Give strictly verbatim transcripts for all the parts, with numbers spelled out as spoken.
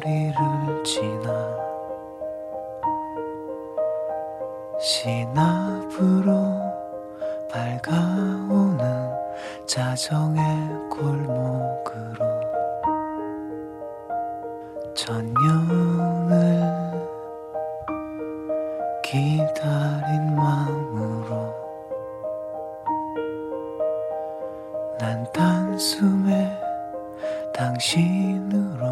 거리를 지나 시나브로 밝아오는 자정의 골목으로 천년을 기다린 마음으로 난 단숨에 당신으로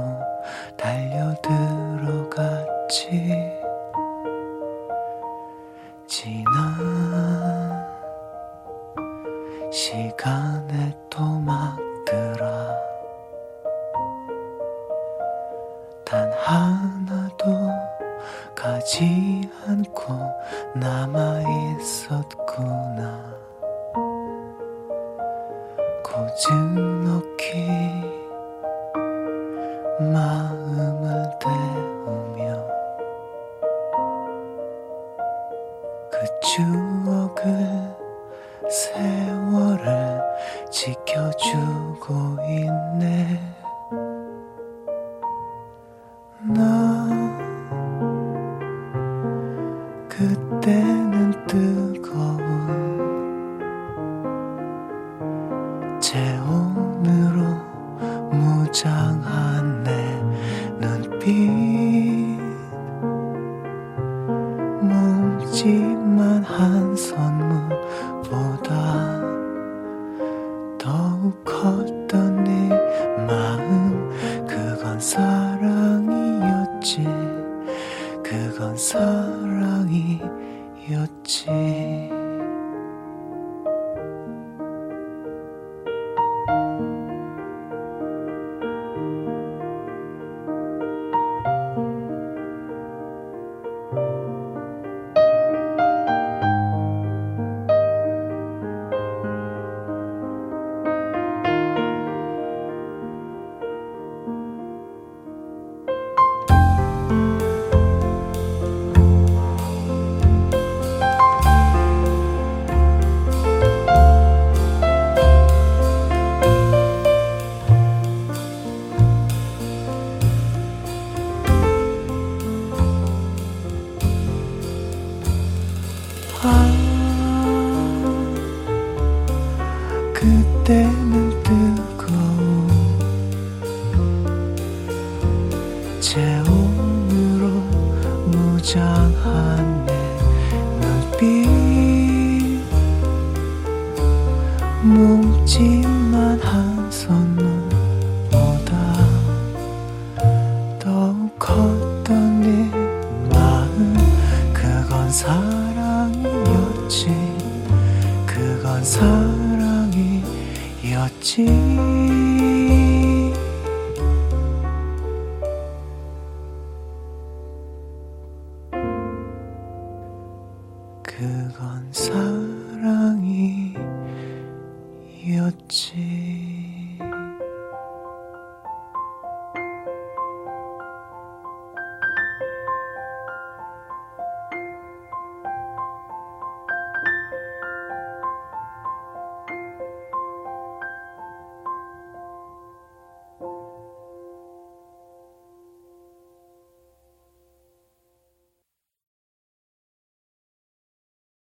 달려들어갔지. 지난 시간의 토막들아 단 하나도 가지 않고 남아있었구나. 고즈넉히 마음을 데우며 그 추억을 세월을 지켜주고 있네. 나 그때는 뜨거운 체온으로 무장한 내 눈빛 뭉집만 한 선물보다 더욱 컸던 네 마음. 그건 사랑이었지. 그건 사랑이었지. 그때는 뜨거운 체온으로 무장한 내 눈빛 뭉집만 한 선물보다 더욱 컸던 네 마음. 그건 사랑이었지. 그건 사랑이었지. 그건 사랑